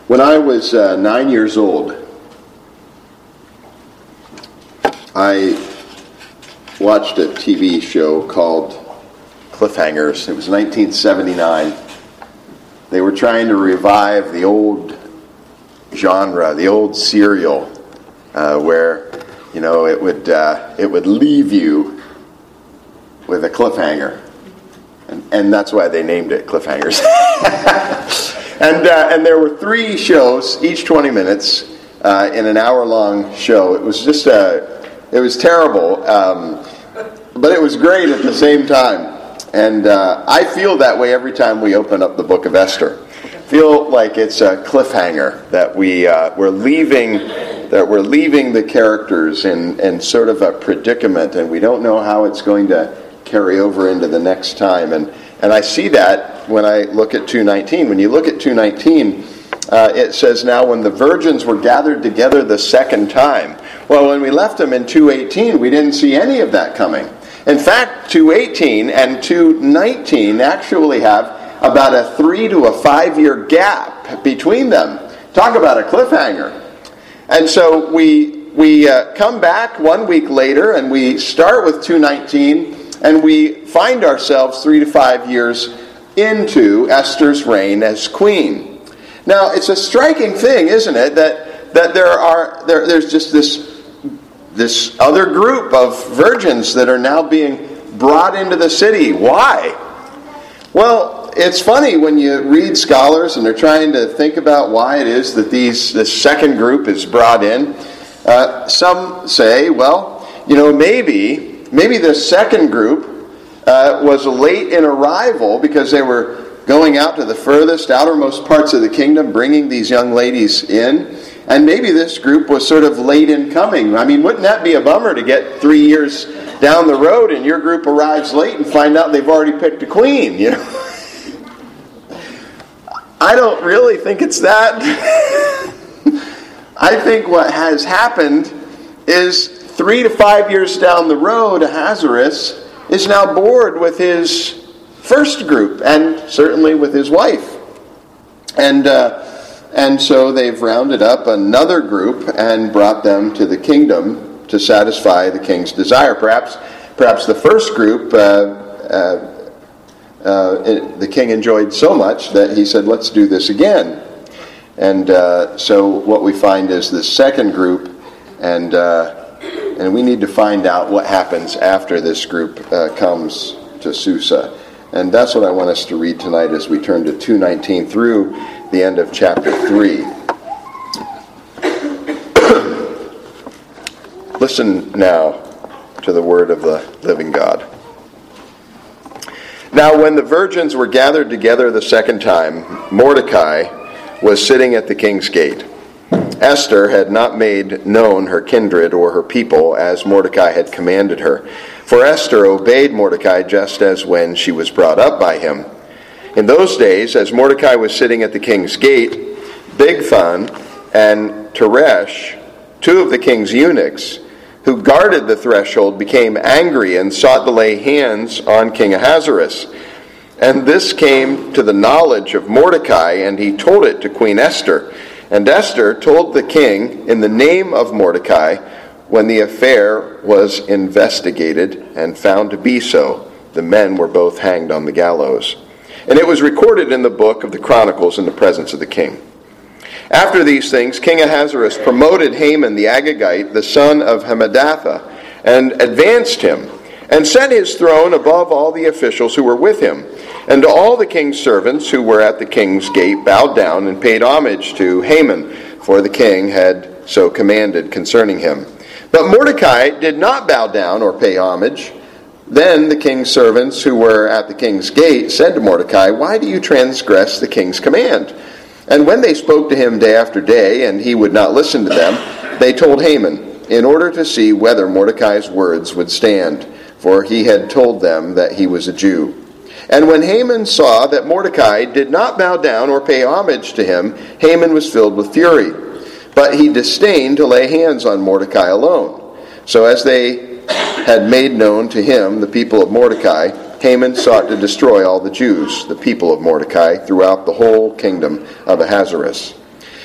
When I was 9 years old, I watched a TV show called Cliffhangers. It was 1979. They were trying to revive the old genre, the old serial, where it would leave you with a cliffhanger, and that's why they named it Cliffhangers. And there were 3 shows, each 20 minutes, in an hour-long show. It was just it was terrible, but it was great at the same time. And I feel that way every time we open up the book of Esther. I feel like it's a cliffhanger that we're leaving the characters in sort of a predicament, and we don't know how it's going to carry over into the next time. And I see that when I look at 2:19. When you look at 2:19, it says, "Now when the virgins were gathered together the second time." Well, when we left them in 2:18, we didn't see any of that coming. In fact, 2:18 and 2:19 actually have about a 3 to 5 year gap between them. Talk about a cliffhanger. And so we come back 1 week later and we start with 2:19, and we find ourselves 3 to 5 years into Esther's reign as queen. Now, it's a striking thing, isn't it, that there's just this other group of virgins that are now being brought into the city. Why? Well, it's funny when you read scholars and they're trying to think about why it is that this second group is brought in. Some say, well, maybe the second group was late in arrival because they were going out to the furthest, outermost parts of the kingdom, bringing these young ladies in. And maybe this group was sort of late in coming. I mean, wouldn't that be a bummer to get 3 years down the road and your group arrives late and find out they've already picked a queen, I don't really think it's that. I think what has happened is 3 to 5 years down the road, Ahasuerus is now bored with his first group and certainly with his wife. And so they've rounded up another group and brought them to the kingdom to satisfy the king's desire. Perhaps the first group the king enjoyed so much that he said, let's do this again. And so what we find is the second group, and we need to find out what happens after this group comes to Susa. And that's what I want us to read tonight as we turn to 2:19 through the end of chapter 3. Listen now to the word of the living God. Now when the virgins were gathered together the second time, Mordecai was sitting at the king's gate. Esther had not made known her kindred or her people as Mordecai had commanded her. For Esther obeyed Mordecai just as when she was brought up by him. In those days, as Mordecai was sitting at the king's gate, Bigthan and Teresh, 2 of the king's eunuchs, who guarded the threshold, became angry and sought to lay hands on King Ahasuerus. And this came to the knowledge of Mordecai, and he told it to Queen Esther. And Esther told the king in the name of Mordecai when the affair was investigated and found to be so. The men were both hanged on the gallows. And it was recorded in the book of the Chronicles in the presence of the king. After these things, King Ahasuerus promoted Haman the Agagite, the son of Hammedatha, and advanced him, and set his throne above all the officials who were with him. And all the king's servants who were at the king's gate bowed down and paid homage to Haman, for the king had so commanded concerning him. But Mordecai did not bow down or pay homage. Then the king's servants who were at the king's gate said to Mordecai, "Why do you transgress the king's command?" And when they spoke to him day after day, and he would not listen to them, they told Haman, in order to see whether Mordecai's words would stand, for he had told them that he was a Jew. And when Haman saw that Mordecai did not bow down or pay homage to him, Haman was filled with fury. But he disdained to lay hands on Mordecai alone. So as they had made known to him the people of Mordecai, Haman sought to destroy all the Jews, the people of Mordecai, throughout the whole kingdom of Ahasuerus.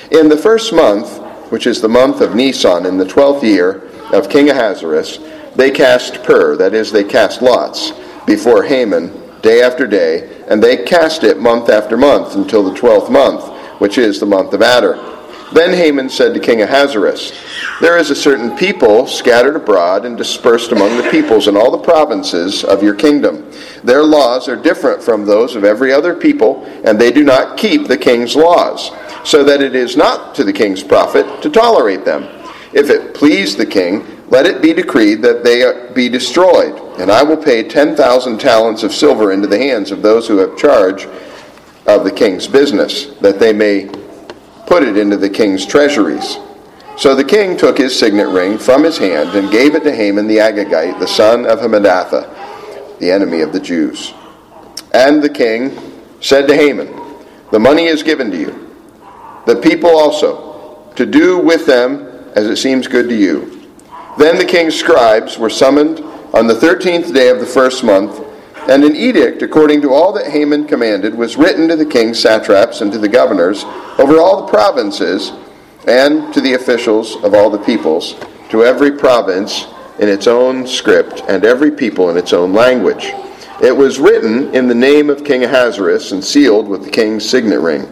In the first month, which is the month of Nisan, in the 12th year of King Ahasuerus, they cast pur, that is, they cast lots, before Haman day after day, and they cast it month after month until the 12th month, which is the month of Adar. Then Haman said to King Ahasuerus, "There is a certain people scattered abroad and dispersed among the peoples in all the provinces of your kingdom. Their laws are different from those of every other people, and they do not keep the king's laws, so that it is not to the king's profit to tolerate them. If it please the king, let it be decreed that they be destroyed, and I will pay 10,000 talents of silver into the hands of those who have charge of the king's business, that they may put it into the king's treasuries." So the king took his signet ring from his hand and gave it to Haman the Agagite, the son of Hammedatha, the enemy of the Jews. And the king said to Haman, "The money is given to you, the people also, to do with them as it seems good to you." Then the king's scribes were summoned on the 13th day of the first month, and an edict according to all that Haman commanded was written to the king's satraps and to the governors over all the provinces and to the officials of all the peoples, to every province in its own script and every people in its own language. It was written in the name of King Ahasuerus and sealed with the king's signet ring.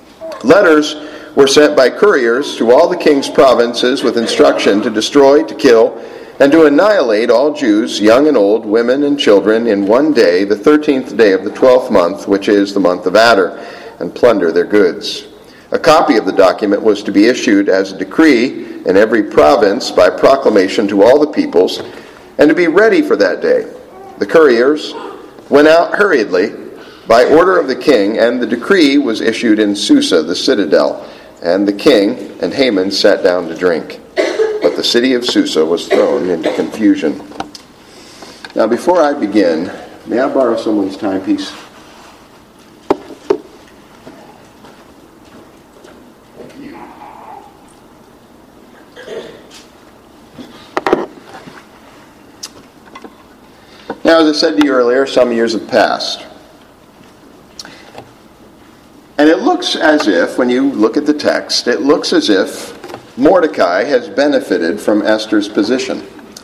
Letters were sent by couriers to all the king's provinces with instruction to destroy, to kill, and to annihilate all Jews, young and old, women and children, in one day, the 13th day of the 12th month, which is the month of Adar, and plunder their goods. A copy of the document was to be issued as a decree in every province by proclamation to all the peoples, and to be ready for that day. The couriers went out hurriedly by order of the king, and the decree was issued in Susa, the citadel, and the king and Haman sat down to drink. But the city of Susa was thrown into confusion. Now, before I begin, may I borrow someone's timepiece? Now, as I said to you earlier, some years have passed. And it looks as if, when you look at the text, it looks as if Mordecai has benefited from Esther's position.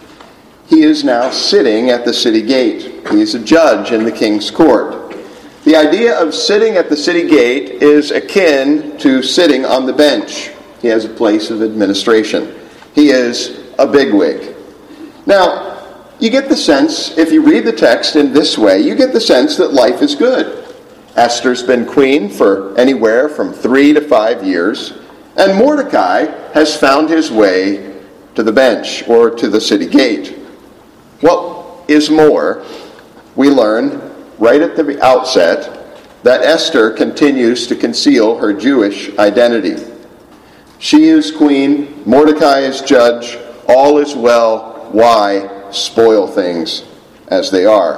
He is now sitting at the city gate. He is a judge in the king's court. The idea of sitting at the city gate is akin to sitting on the bench. He has a place of administration. He is a bigwig. Now, you get the sense, if you read the text in this way, you get the sense that life is good. Esther's been queen for anywhere from 3 to 5 years, and Mordecai has found his way to the bench or to the city gate. What is more, we learn right at the outset that Esther continues to conceal her Jewish identity. She is queen, Mordecai is judge, all is well. Why spoil things as they are?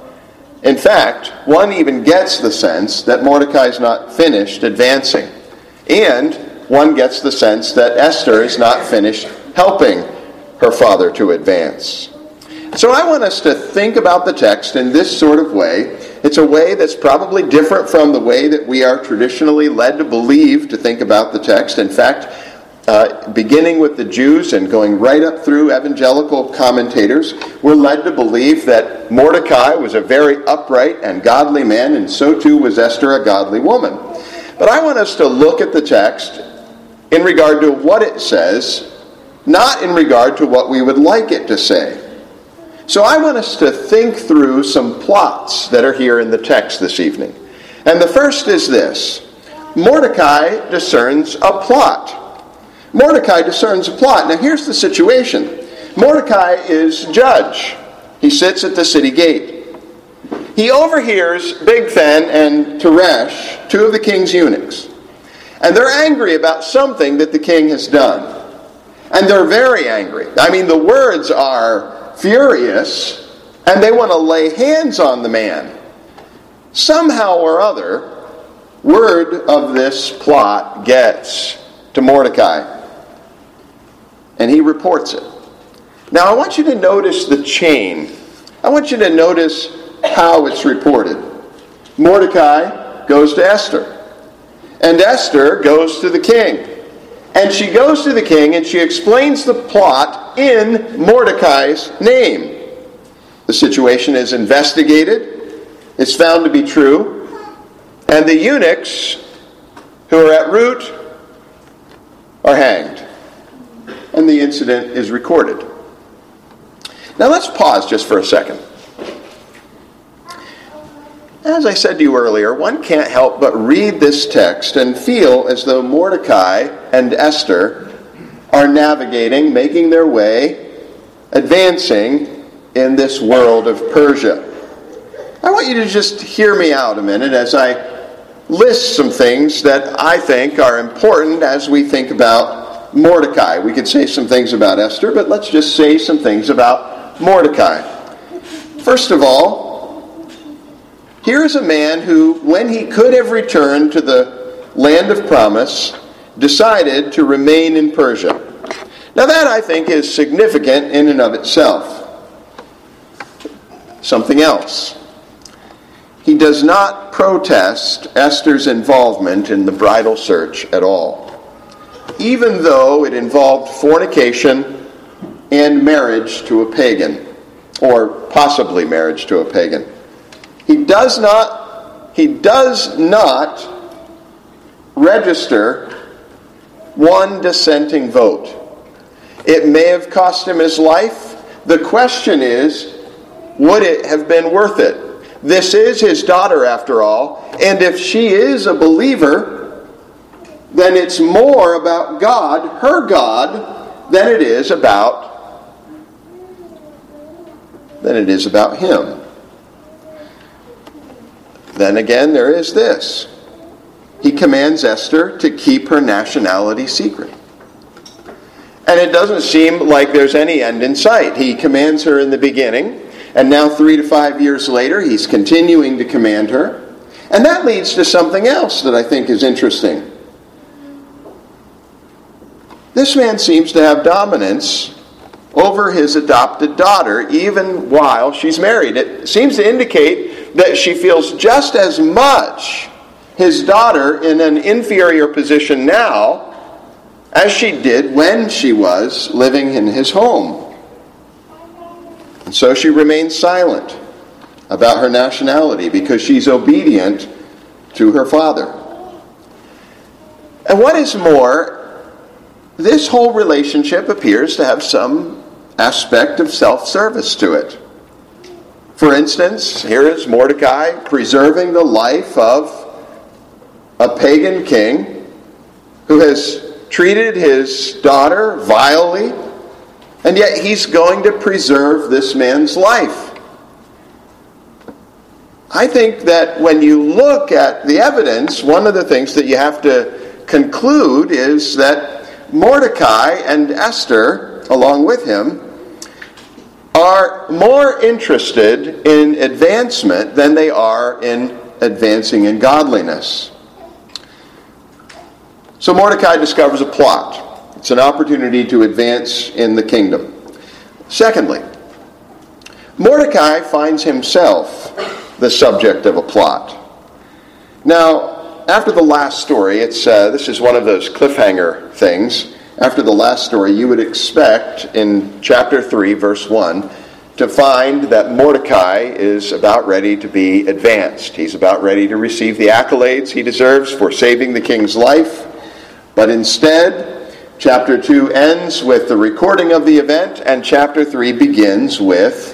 In fact, one even gets the sense that Mordecai is not finished advancing. And one gets the sense that Esther is not finished helping her father to advance. So I want us to think about the text in this sort of way. It's a way that's probably different from the way that we are traditionally led to believe to think about the text. In fact, beginning with the Jews and going right up through evangelical commentators, we're led to believe that Mordecai was a very upright and godly man, and so too was Esther, a godly woman. But I want us to look at the text in regard to what it says, not in regard to what we would like it to say. So I want us to think through some plots that are here in the text this evening. And the first is this: Mordecai discerns a plot. Mordecai discerns a plot. Now here's the situation. Mordecai is judge. He sits at the city gate. He overhears Bigthan and Teresh, two of the king's eunuchs. And they're angry about something that the king has done. And they're very angry. I mean, the words are furious, and they want to lay hands on the man. Somehow or other, word of this plot gets to Mordecai, and he reports it. Now, I want you to notice the chain. I want you to notice how it's reported. Mordecai goes to Esther, and Esther goes to the king. And she goes to the king and she explains the plot in Mordecai's name. The situation is investigated. It's found to be true. And the eunuchs who are at root are hanged. And the incident is recorded. Now let's pause just for a second. As I said to you earlier, one can't help but read this text and feel as though Mordecai and Esther are navigating, making their way, advancing in this world of Persia. I want you to just hear me out a minute as I list some things that I think are important as we think about Mordecai. We could say some things about Esther, but let's just say some things about Mordecai. First of all, here is a man who, when he could have returned to the land of promise, decided to remain in Persia. Now that, I think, is significant in and of itself. Something else. He does not protest Esther's involvement in the bridal search at all, even though it involved fornication and marriage to a pagan, or possibly marriage to a pagan. He does not register one dissenting vote. It may have cost him his life. The question is, would it have been worth it? This is his daughter, after all, and if she is a believer, then it's more about God, her God, than it is about him. Then again, there is this. He commands Esther to keep her nationality secret. And it doesn't seem like there's any end in sight. He commands her in the beginning, and now 3 to 5 years later, he's continuing to command her. And that leads to something else that I think is interesting. This man seems to have dominance over his adopted daughter, even while she's married. It seems to indicate that she feels just as much his daughter in an inferior position now as she did when she was living in his home. And so she remains silent about her nationality because she's obedient to her father. And what is more, this whole relationship appears to have some aspect of self-service to it. For instance, here is Mordecai preserving the life of a pagan king who has treated his daughter vilely, and yet he's going to preserve this man's life. I think that when you look at the evidence, one of the things that you have to conclude is that Mordecai and Esther, along with him, are more interested in advancement than they are in advancing in godliness. So Mordecai discovers a plot. It's an opportunity to advance in the kingdom. Secondly, Mordecai finds himself the subject of a plot. Now, after the last story, this is one of those cliffhanger things. After the last story, you would expect in chapter 3, verse 1, to find that Mordecai is about ready to be advanced. He's about ready to receive the accolades he deserves for saving the king's life. But instead, chapter 2 ends with the recording of the event, and chapter 3 begins with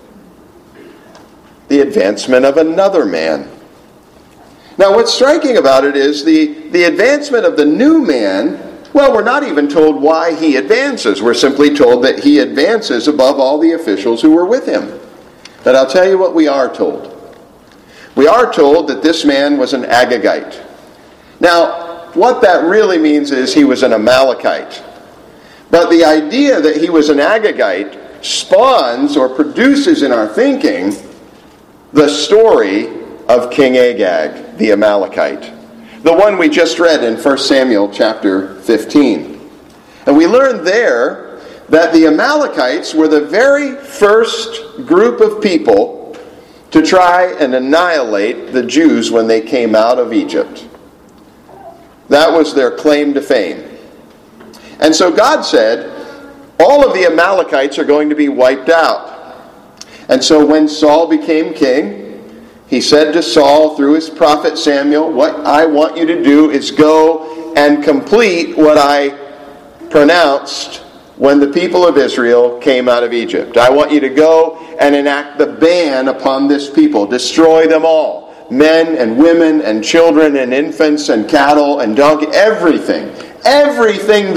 the advancement of another man. Now, what's striking about it is the advancement of the new man. Well, we're not even told why he advances. We're simply told that he advances above all the officials who were with him. But I'll tell you what we are told. We are told that this man was an Agagite. Now, what that really means is he was an Amalekite. But the idea that he was an Agagite spawns or produces in our thinking the story of King Agag, the Amalekite. The one we just read in 1 Samuel chapter 15. And we learn there that the Amalekites were the very first group of people to try and annihilate the Jews when they came out of Egypt. That was their claim to fame. And so God said, all of the Amalekites are going to be wiped out. And so when Saul became king, he said to Saul through his prophet Samuel, what I want you to do is go and complete what I pronounced when the people of Israel came out of Egypt. I want you to go and enact the ban upon this people. Destroy them all. Men and women and children and infants and cattle and donkey, everything. Everything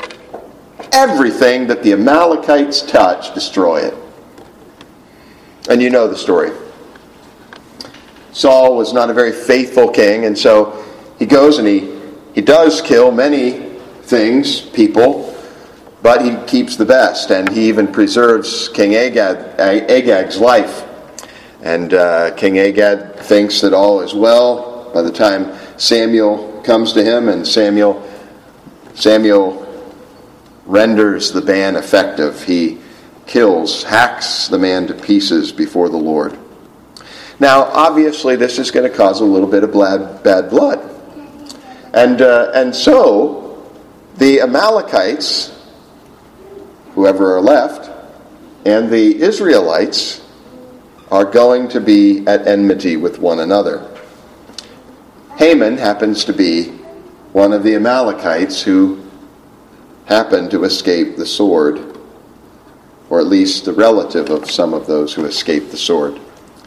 that the Amalekites touch, destroy it. And you know the story. Saul was not a very faithful king, and so he goes and he does kill many things, people, but he keeps the best, and he even preserves King Agag's life. And King Agag thinks that all is well by the time Samuel comes to him, and Samuel renders the ban effective. He hacks the man to pieces before the Lord. Now, obviously, this is going to cause a little bit of bad blood. And so, the Amalekites, whoever are left, and the Israelites are going to be at enmity with one another. Haman happens to be one of the Amalekites who happened to escape the sword, or at least the relative of some of those who escaped the sword.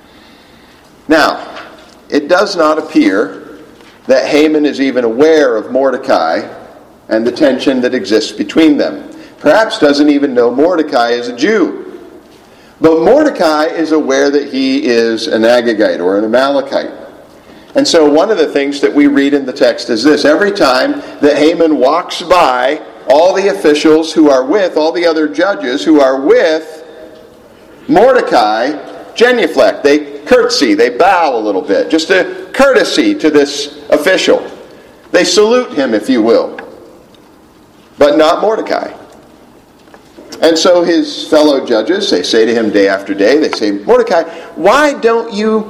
Now, it does not appear that Haman is even aware of Mordecai and the tension that exists between them. Perhaps doesn't even know Mordecai is a Jew. But Mordecai is aware that he is an Agagite or an Amalekite. And so one of the things that we read in the text is this. Every time that Haman walks by all the officials who are with, all the other judges who are with Mordecai, genuflect. They curtsy, they bow a little bit. Just a courtesy to this official. They salute him, if you will. But not Mordecai. And so his fellow judges, they say to him day after day, they say, Mordecai, why don't you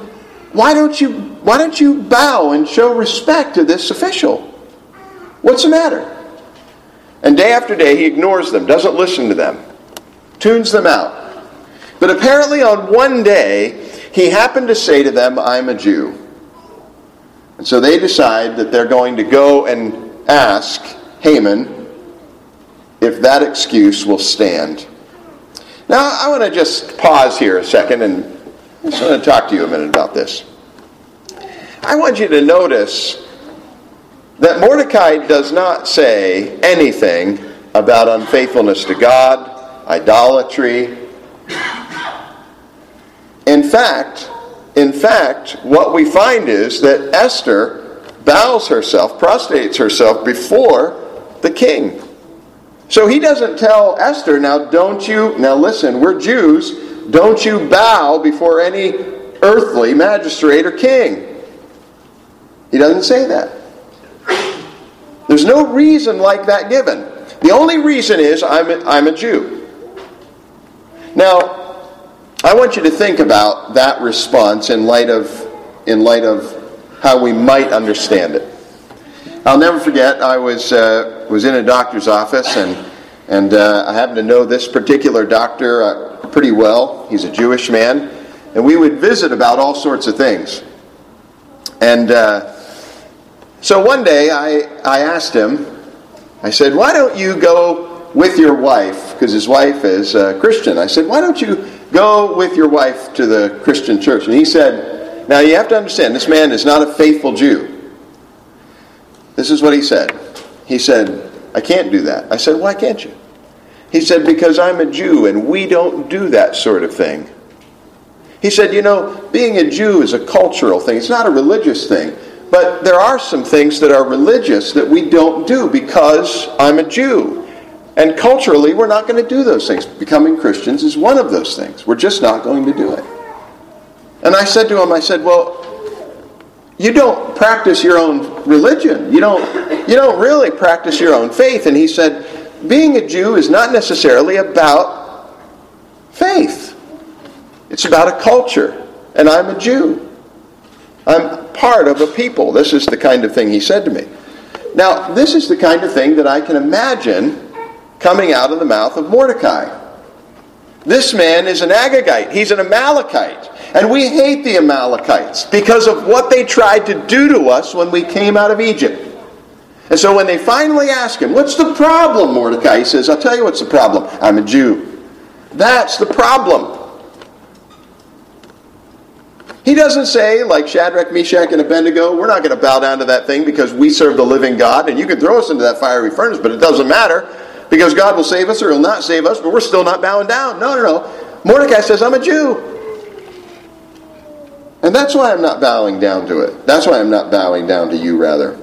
bow and show respect to this official? What's the matter? And day after day he ignores them, doesn't listen to them, tunes them out. But apparently on one day he happened to say to them, I'm a Jew. And so they decide that they're going to go and ask Haman if that excuse will stand. Now, I want to just pause here a second and I just want to talk to you a minute about this. I want you to notice that Mordecai does not say anything about unfaithfulness to God, idolatry. In fact, what we find is that Esther bows herself, prostrates herself before the king. So he doesn't tell Esther, now listen, we're Jews, don't you bow before any earthly magistrate or king. He doesn't say that. There's no reason like that given. The only reason is I'm a Jew. Now, I want you to think about that response in light of how we might understand it. I'll never forget, I was in a doctor's office, and I happen to know this particular doctor pretty well. He's a Jewish man, and we would visit about all sorts of things. And so one day I asked him, I said, why don't you go with your wife, because his wife is a Christian. I said, why don't you go with your wife to the Christian church? And he said, now you have to understand, this man is not a faithful Jew. This is what he said. He said, I can't do that. I said, why can't you? He said, because I'm a Jew and we don't do that sort of thing. He said, being a Jew is a cultural thing. It's not a religious thing. But there are some things that are religious that we don't do because I'm a Jew. And culturally, we're not going to do those things. Becoming Christians is one of those things. We're just not going to do it. And I said to him, well, you don't practice your own religion. You don't really practice your own faith. And he said, being a Jew is not necessarily about faith. It's about a culture. And I'm a Jew. I'm part of a people. This is the kind of thing he said to me. Now, this is the kind of thing that I can imagine coming out of the mouth of Mordecai. This man is an Agagite. He's an Amalekite. And we hate the Amalekites because of what they tried to do to us when we came out of Egypt. And so when they finally ask him, what's the problem, Mordecai? He says, I'll tell you what's the problem. I'm a Jew. That's the problem. He doesn't say, like Shadrach, Meshach, and Abednego, we're not going to bow down to that thing because we serve the living God, and you can throw us into that fiery furnace, but it doesn't matter because God will save us or He'll not save us, but we're still not bowing down. No. Mordecai says, I'm a Jew. And that's why I'm not bowing down to it. That's why I'm not bowing down to you, rather.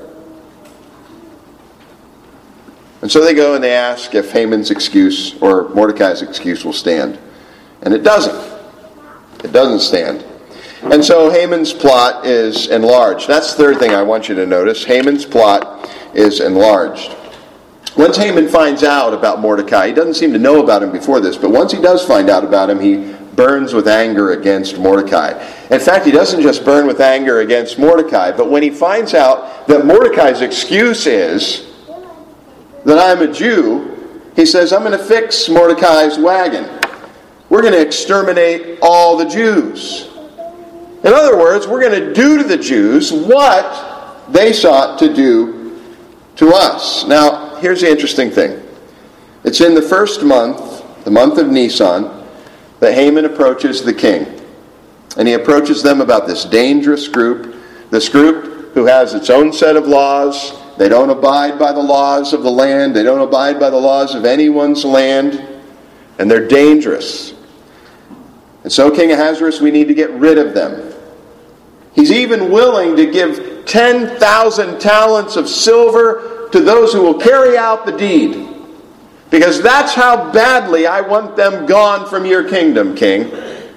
And so they go and they ask if Haman's excuse or Mordecai's excuse will stand. And it doesn't. It doesn't stand. And so Haman's plot is enlarged. That's the third thing I want you to notice. Haman's plot is enlarged. Once Haman finds out about Mordecai, he doesn't seem to know about him before this, but once he does find out about him, he burns with anger against Mordecai. In fact, he doesn't just burn with anger against Mordecai, but when he finds out that Mordecai's excuse is that I'm a Jew, he says, I'm going to fix Mordecai's wagon. We're going to exterminate all the Jews. In other words, we're going to do to the Jews what they sought to do to us. Now, here's the interesting thing. It's in the first month, the month of Nisan, that Haman approaches the king. And he approaches them about this dangerous group, this group who has its own set of laws. They don't abide by the laws of the land. They don't abide by the laws of anyone's land. And they're dangerous. And so, King Ahasuerus, we need to get rid of them. He's even willing to give 10,000 talents of silver to those who will carry out the deed. Because that's how badly I want them gone from your kingdom, king.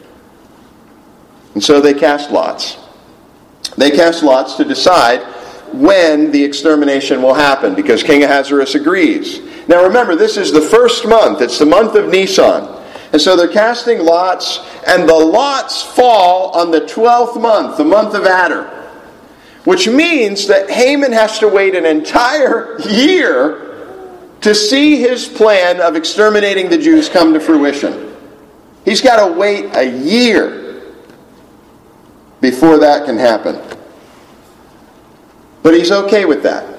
And so they cast lots. They cast lots to decide when the extermination will happen, because King Ahasuerus agrees. Now remember, this is the first month. It's the month of Nisan. And so they're casting lots, and the lots fall on the 12th month, the month of Adar. Which means that Haman has to wait an entire year to see his plan of exterminating the Jews come to fruition. He's got to wait a year before that can happen. But he's okay with that.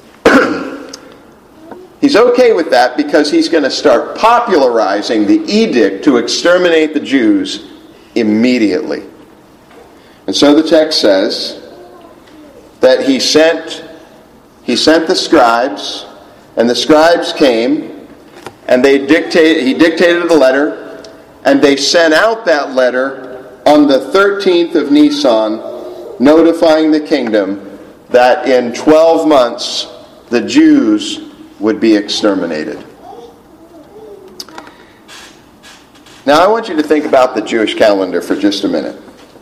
He's okay with that because he's going to start popularizing the edict to exterminate the Jews immediately. And so the text says that he sent the scribes, and the scribes came, and he dictated the letter, and they sent out that letter on the 13th of Nisan, notifying the kingdom that in 12 months the Jews would be exterminated. Now I want you to think about the Jewish calendar for just a minute.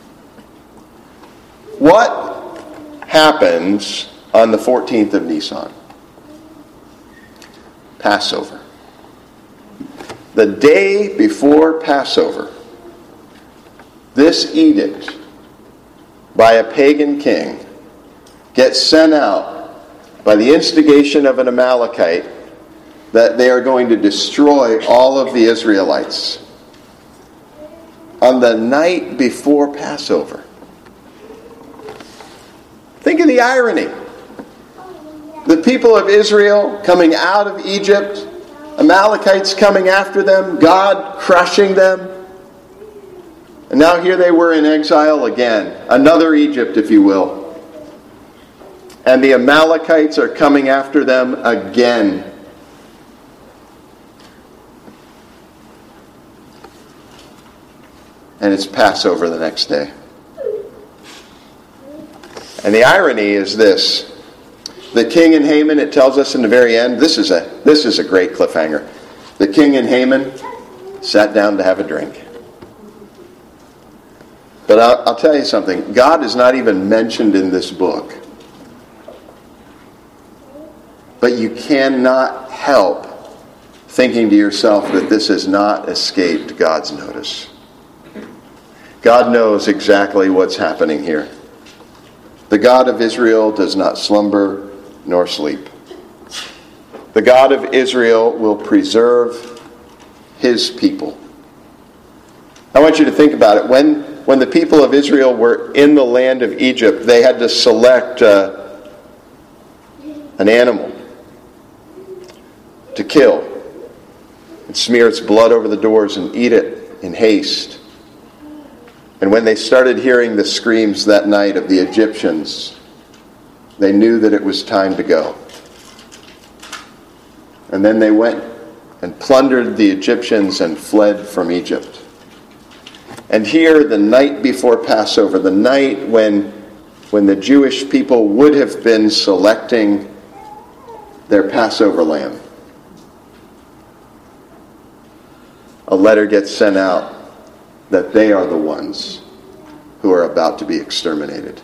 What happens on the 14th of Nisan? Passover. The day before Passover, this edict by a pagan king gets sent out by the instigation of an Amalekite that they are going to destroy all of the Israelites on the night before Passover. Think of the irony. The people of Israel coming out of Egypt, Amalekites coming after them, God crushing them. And now here they were in exile again. Another Egypt, if you will. And the Amalekites are coming after them again. And it's Passover the next day. And the irony is this. The king and Haman, it tells us in the very end, this is a great cliffhanger. The king and Haman sat down to have a drink. But I'll tell you something. God is not even mentioned in this book. But you cannot help thinking to yourself that this has not escaped God's notice. God knows exactly what's happening here. The God of Israel does not slumber nor sleep. The The God of Israel will preserve his people. I want you to think about it. When the people of Israel were in the land of Egypt, they had to select an animal to kill and smear its blood over the doors and eat it in haste. And when they started hearing the screams that night of the Egyptians, they knew that it was time to go. And then they went and plundered the Egyptians and fled from Egypt. And here, the night before Passover, the night when the Jewish people would have been selecting their Passover lamb, a letter gets sent out that they are the ones who are about to be exterminated.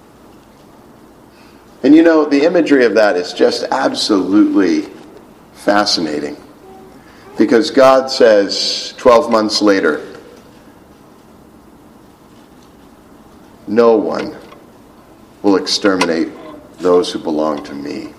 And you know, the imagery of that is just absolutely fascinating. Because God says 12 months later, no one will exterminate those who belong to me.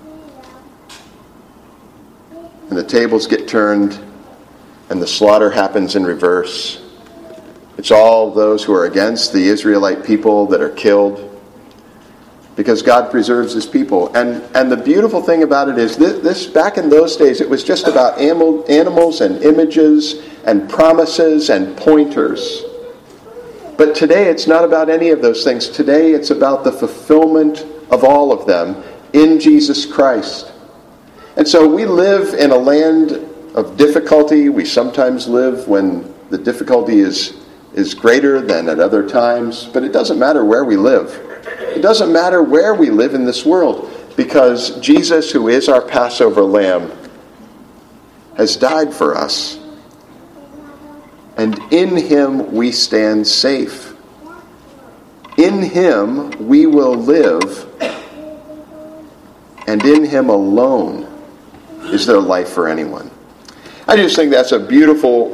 And the tables get turned, and the slaughter happens in reverse. It's all those who are against the Israelite people that are killed, because God preserves his people. And the beautiful thing about it is this back in those days, it was just about animals and images and promises and pointers. But today it's not about any of those things. Today it's about the fulfillment of all of them in Jesus Christ. And so we live in a land of difficulty. We sometimes live when the difficulty is greater than at other times. But it doesn't matter where we live. It doesn't matter where we live in this world, because Jesus, who is our Passover lamb, has died for us. And in him we stand safe. In him we will live, and in him alone is there life for anyone. I just think that's a beautiful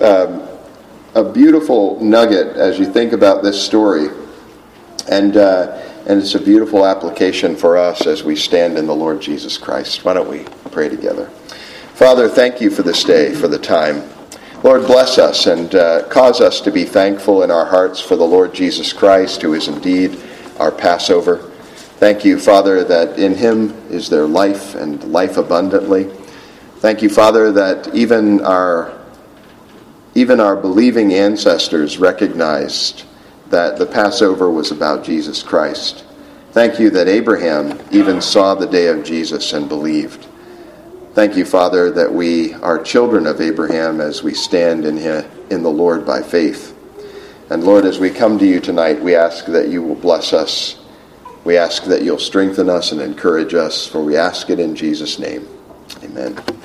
nugget as you think about this story. And it's a beautiful application for us as we stand in the Lord Jesus Christ. Why don't we pray together? Father, thank you for this day, for the time. Lord, bless us and cause us to be thankful in our hearts for the Lord Jesus Christ, who is indeed our Passover. Thank you, Father, that in him is there life and life abundantly. Thank you, Father, that even our believing ancestors recognized that the Passover was about Jesus Christ. Thank you that Abraham even saw the day of Jesus and believed. Thank you, Father, that we are children of Abraham as we stand in the Lord by faith. And Lord, as we come to you tonight, we ask that you will bless us. We ask that you'll strengthen us and encourage us, for we ask it in Jesus' name. Amen.